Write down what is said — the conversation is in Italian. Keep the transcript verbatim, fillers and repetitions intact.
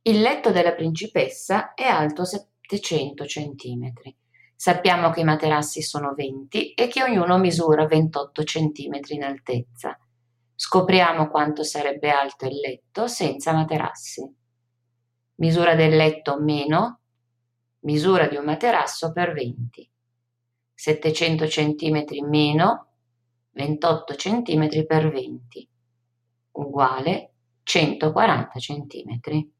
Il letto della principessa è alto settecento centimetri. Sappiamo che i materassi sono venti e che ognuno misura ventotto centimetri in altezza. Scopriamo quanto sarebbe alto il letto senza materassi. Misura del letto meno misura di un materasso per venti. settecento centimetri meno ventotto centimetri per venti uguale centoquaranta centimetri.